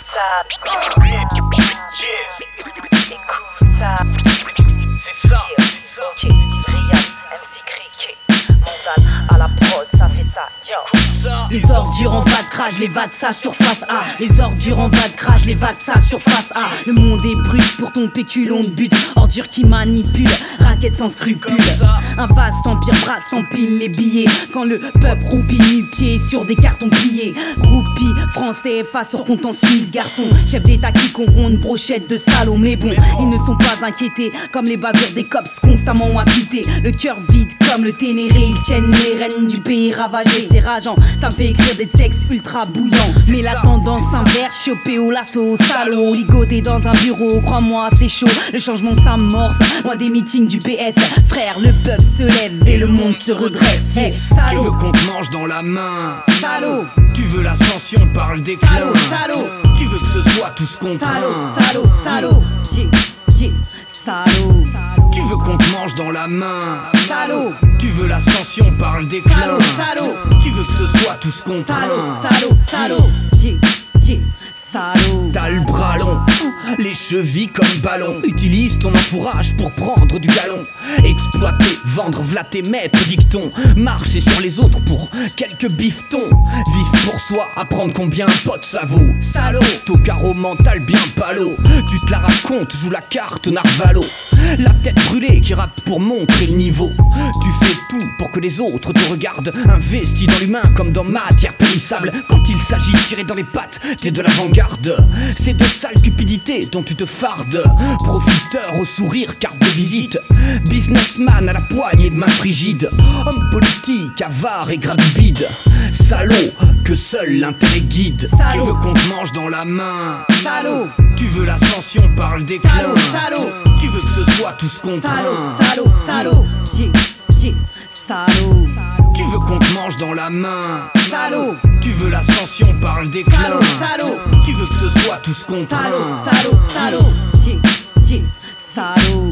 ça. Écoute ça. C'est ça. Ok, Riyad, MC Cricket, Mondan à la prod, ça fait ça. Yo. Les ordures en va de crash, les va de sa surface A. Les ordures en va de crash, les va de sa surface A. Le monde est brut pour ton péculon de but. Ordure qui manipule, raquette sans scrupule. Un vaste empire brasse empile les billets. Quand le peuple roupie nu-pied sur des cartons pliés. Roupie, français, face sur compte en Suisse, garçon. Chef d'état qui corrompt brochette de salauds. Mais bon, ils ne sont pas inquiétés comme les bavures des cops constamment habités. Le cœur vide comme le Ténéré. Ils tiennent les rênes du pays ravagé. C'est rageant, ça me fait écrire des textes ultra bouillants. Mais la tendance inverse, chopé au lasso, salaud. Ligoté dans un bureau, crois-moi c'est chaud. Le changement s'amorce, loin des meetings du PS. Frère, le peuple se lève et le monde se redresse. Hey, tu veux qu'on te mange dans la main, salaud. Tu veux l'ascension par le déclin, salaud. Tu veux que ce soit tout ce qu'on craint, salaud, salaud, salaud. Tu veux qu'on te mange dans la main, salaud. Tu veux l'ascension par le déclin, salaud. Tu veux que ce soit tout ce qu'on craint, salaud, salaud. T'as le bras long, les chevilles comme ballon. Utilise ton entourage pour prendre du galon. Exploiter, vendre, v'là tes maîtres dictons. Marcher sur les autres pour quelques bifetons. Vivre pour soi, apprendre combien un pote ça vaut. Salaud, tocard au mental bien palo. Tu te la racontes, joue la carte Narvalo. La tête brûlée qui rappe pour montrer le niveau. Tu fais tout pour que les autres te regardent. Investi dans l'humain comme dans matière périssable. Quand il s'agit de tirer dans les pattes, t'es de l'avant-garde. C'est de sale cupidité dont tu te fardes. Profiteur au sourire, carte de visite. Businessman à la poignée de main frigide. Homme politique, avare et gradubide. Salaud, que seul l'intérêt guide. Tu veux qu'on te mange dans la main, salaud. Tu veux l'ascension par le déclin, salaud. Tu veux que ce soit tout ce qu'on craint, salaud, salaud. Salaud. Tu veux qu'on te mange dans la main, salaud. Tu veux l'ascension par le déclin, salaud. Tu veux que ce soit tout ce qu'on craint, salaud, salaud. Salaud.